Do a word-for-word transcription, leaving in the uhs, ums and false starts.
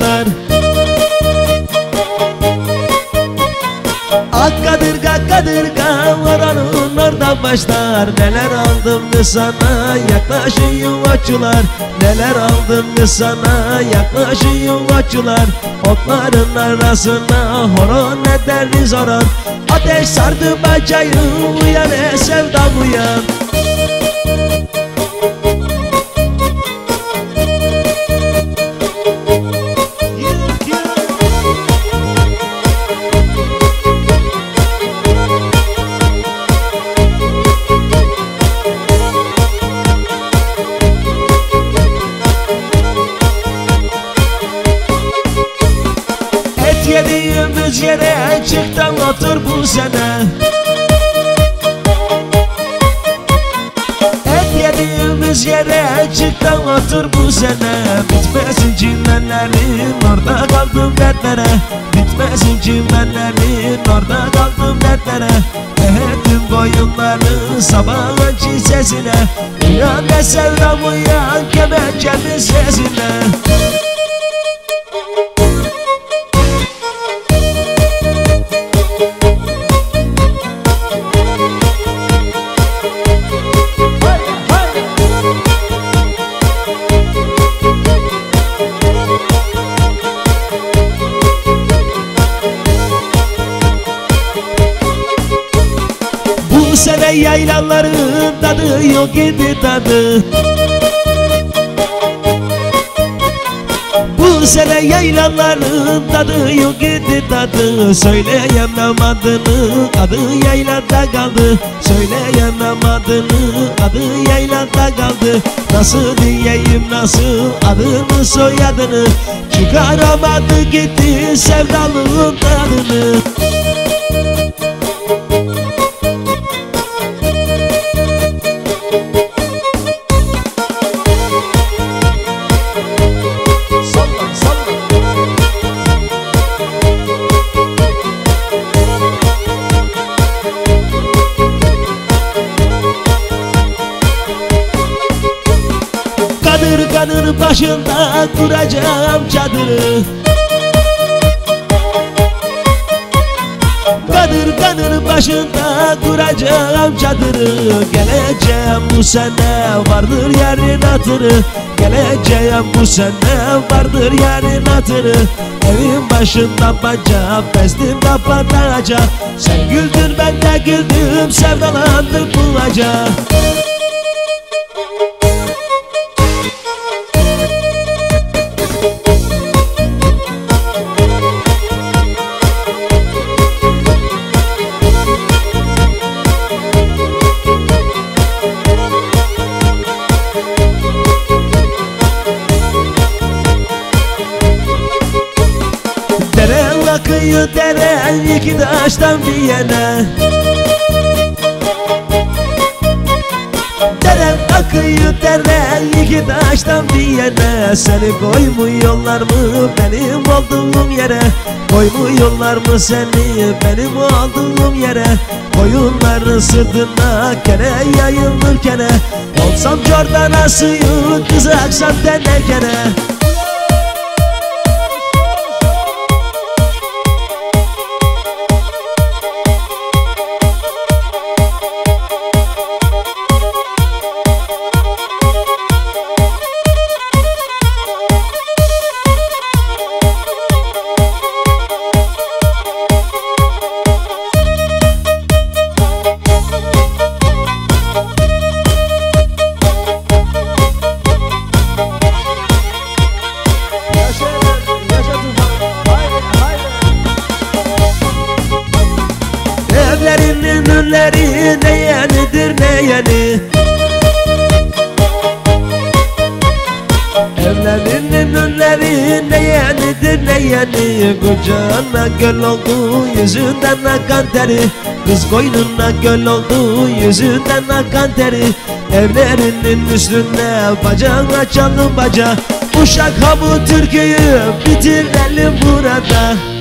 başlar. Ak kadırga kadırga oranın oradan başlar. Neler aldım mı sana yaklaşın yuvaççılar. Neler aldım mı sana yaklaşın yuvaççılar. Otların arasına horon ederiz oran. Ateş sardı bacayı uyan ey sevdam uyan. Yediğimiz yere çıktım otur bu sene. Et yediğimiz yere çıktım otur bu sene. Bitmesin çimenlerin orada kaldım dertlere. Bitmesin çimenlerin orada kaldım dertlere. Ehettim koyunları sabahın çisesine. Uyan be sevdam uyan kemençemin sesine. Bu sene yaylaların tadı yok idi tadı. Bu sene yaylaların tadı yok idi tadı. Söyleyemem adını, adı yaylada kaldı. Söyleyemem adını, adı yaylada kaldı. Nasıl diyeyim nasıl adını soyadını. Çıkaramadı gitti sevdalığın tadını. Kadırganın başında kuracağım çadırı. Kadırganın başında kuracağım çadırı. Geleceğim bu sene vardır yarın hatırı. Geleceğim bu sene vardır yarın hatırı. Evin başında baca bezdim kapatacak. Sen güldün ben de güldüm sevdalandık bu acı. Dere akıyor dere iki taştan bir yana. Dere akıyor dere iki taştan bir yana. Seni koymuyorlar mı benim olduğum yere? Koymuyorlar mı seni benim olduğum yere? Koyunların sırtına kene yayılır kene. Olsam cordana suyu kızaksam tenekene. Evlerinin ünleri ne yenidir ne yeni. Evlerinin ünleri ne yenidir ne yeni. Kucağına göl oldu yüzünden akan teri. Kız koynuna göl oldu yüzünden akan teri. Evlerinin üstünde bacağın açalım baca. Uşak ha bu türküyü bitirelim burada.